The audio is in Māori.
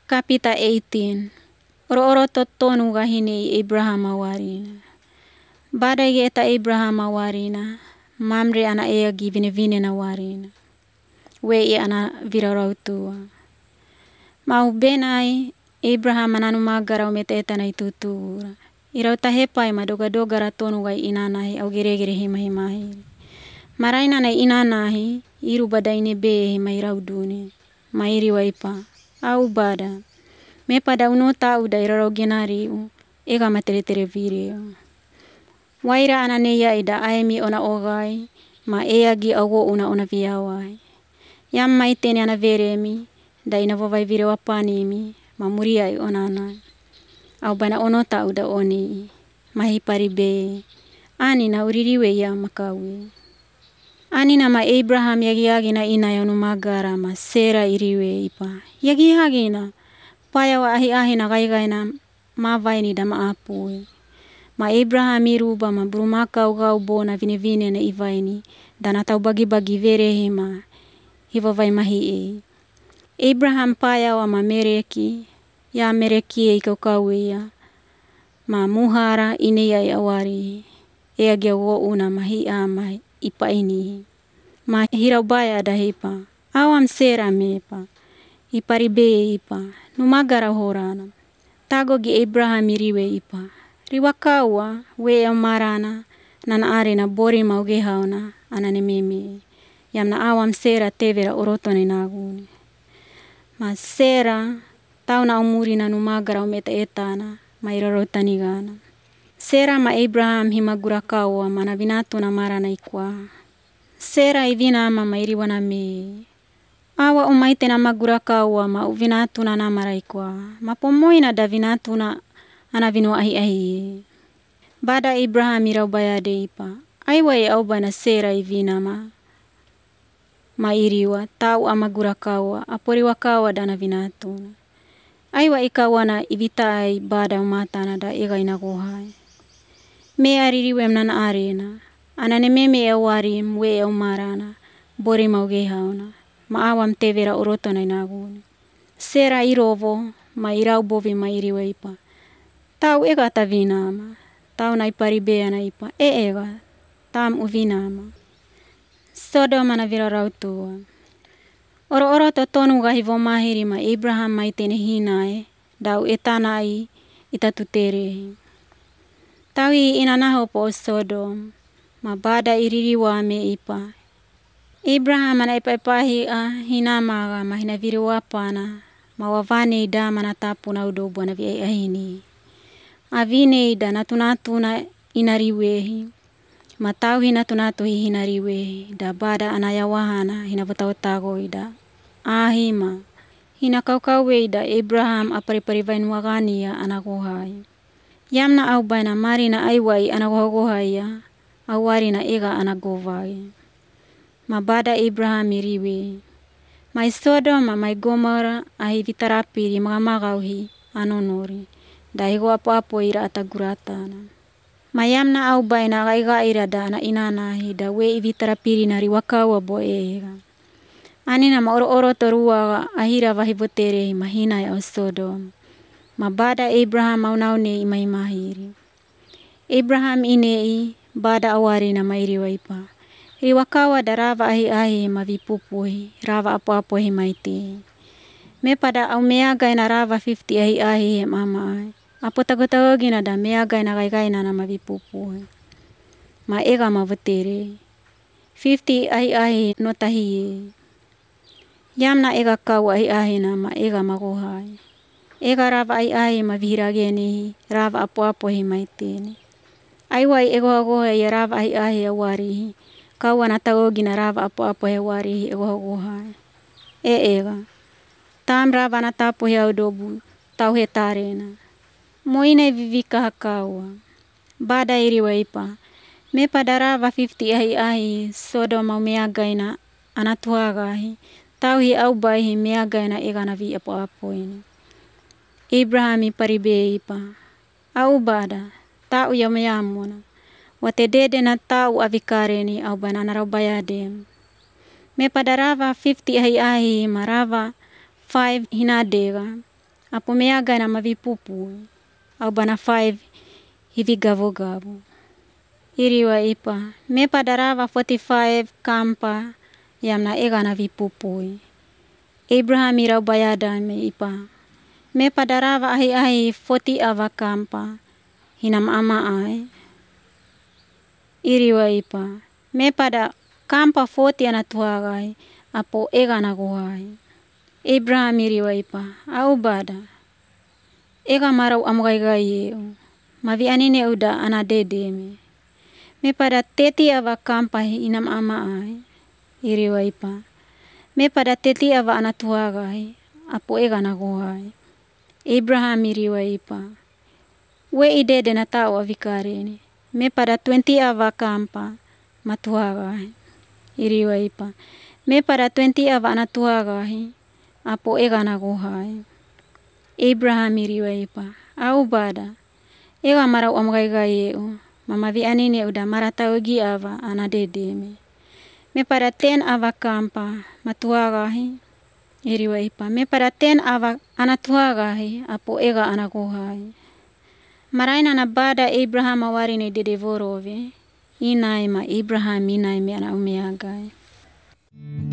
Kapita 18. Oro-oro tonu gahini Abraham awarina. Badai eta Abraham awarina. Mamre ana eagi vine-vine na warina. Wei ana virarautua. Mau benai Abraham ananu magara umeta eta na itutura. Irau tahepai madoga-doga ratonu gai inanahi au gere-gere hima-himahi. Maraina na inanahi iru badaine be mairau duni. Mairi waipa. Au bada. Me pada uno tau da irarau genari ega matere-tere vireo. Waira ananeya ida aemi ona ogai. Ma eagi awo una viawai. Yam maitene ana veremi. Da ina wawai vireo apanimi. Ma muriai onana. Au bana ono tau da oni. Mahipari be. Ani na uririwe ya makawi. Ani nama Abraham yagi-yagi na ina yanu magara ma Sera iriwe ipa. Yagi-yagi na. Paya wa ahi-ahi na gai-gai na mavaini da maapui. Ma Abraham iruba ma brumaka ugau bona vine-vine na ivaini. Dan atau bagi-bagi verehi ma hivavai mahie. Abraham paya wa ma mereki. Ya mereki ikau-kawi ya. Ma muhara ini ya awari. Eagi awo una mahia ma ipa ini. Ma hirau baya ada hipa. Awam Sera mepa. Ipari be ipa. Numagara horana. Tagogi Abraham iriwe ipa. Riwakawa we marana. Nana arena bori mauge hauna. Anane meme. Yamna awam Sera tevera orotone naguni. Ma Sera. Tau na umurina numagara umeta etana. Ma irarotani gana. Sera ma Abraham himagurakawa mana vinatu na marana ikwa. Sera ivina ama iriwana me. Awa umaite na magurakawa ma uvinatu na namara ikwa. Ma pomoina da vinatu na anavino ahi-ahi. Bada Abraham irau bayade ipa. Aiwa au bana Sera ivina ma iriwa. Tau amagurakawa. Aporiwakawa dana vinatu. Aiwa ikawana ivitai bada umatana da ega inagohai. Me aririwem nana arena. Anane meme ewarim we marana. Bori mauge hauna. Ma awam tevera orotona inaguni. Sera irovo. Ma irau bovi ma iriwe ipa. Tau ega ta vinama. Tau na ipari bea na ipa. Ega. Tam uvinama. Sodoma na virarautua. Oro-oro tonu gahivo mahiri ma Abraham maitene hinae. Dau etanai itatuterehi. Tawi inanaho po Sodom. Ma bada iririwa me ipa. Abraham ana ipa-ipahi hinamaga ma hina viriwapana. Ma wavane ida manatapu na udobu na viahini. Avine ida natunatuna inariwehi. Ma tau hinatunatu hinariwehi. Da bada anayawahana hina vatautago ida. Ahima. Hina kau-kauwe ida Abraham apari-parivain wagania anagohai. Yamna au baina marina aiwai anagohaya. Awarina ega anagovai. Ma bada Abraham iriwe. Mai Sodoma mai Gomora ahi vitarapiri magamagauhi anonori. Da higo apo-apo ira ataguratana. Mayamna au baina gai-gai da na inanahi da we vitarapiri nari wakawa bo ega. Anina ma oro-oro torua ahira vahivotere mahina ya Sodom. Ma bada Abraham au naune imahiri. Abraham inei bada awarina mairi waipa. Riwakawa da rava ahi-ahi mavipupuhi. Rava apo-apo himaiti. Me pada au meagai na rava 50 ahi-ahi mama. Apo tago-tagogina da meagai na gai-gai na mavipupuhi. Ma ega mavotere. 50 ahi-ahi notahiye. Yamna ega kau ahi-ahi na ma ega magohai. Ega rava ahi-ahi mavihirageni. Rava apo-apo himaitini. Aiwai ego-agohai ya rava ahi-ahi awarihi. Kawan atagogina rava apo-apo hewarihi ego-agohai. Ega. Tam rava natapu heudobu. Tau hetarena. Moina vivika hakawa. Bada iriwaipa. Me pada rava 50 ahi-ahi. Sodoma meagaina anatuhagahi. Tau hi au baihi meagaina ega navi apo-apo ini. Abraham iparibe ipa. Au bada. Tau yamayamona. Wate dede na tau avikareni au bana narau bayadem. Me pada rava 50 ahi-ahi ma rava 5 hinadega. Apo meagai na mavipupui. Au bana 5 hivi gavo-gavo. Iriwa ipa. Me pada rava 45 kampa yam na ega na vipupui. Abraham irau bayadame ipa. Me pada rava ahi 40 ava kampa. Hinam ama ai. Iriwa ipa. Me pada kampa 40 ana tuhagai. Apo ega na gohai. Abraham iriwa ipa. Au bada. Ega marau amgai mavi anine uda ana dedeme. Me pada 30 ava kampa hinam ama ai. Iriwa ipa. Me pada 30 ava ana tuhagai. Apo ega na gohai. Abraham iriwa ipa. We idede na tau avikarene. Me pada 20 ava kampa matuhagai. Iriwa ipa. Me pada 20 ava ana tuhagai. Apo ega na gohai. Abraham iriwa ipa. Au bada. Ega marau amgai mama vi anine uda maratau egi ava ana dedeme. Me pada 10 ava kampa matuhagai. Iriwa ipa. Me pada 10 ava ana tuhagai. Apo ega ana gohai. Maraina na bada Abraham awarine dede vorove. Inai ma Abraham inai me ana umeagai.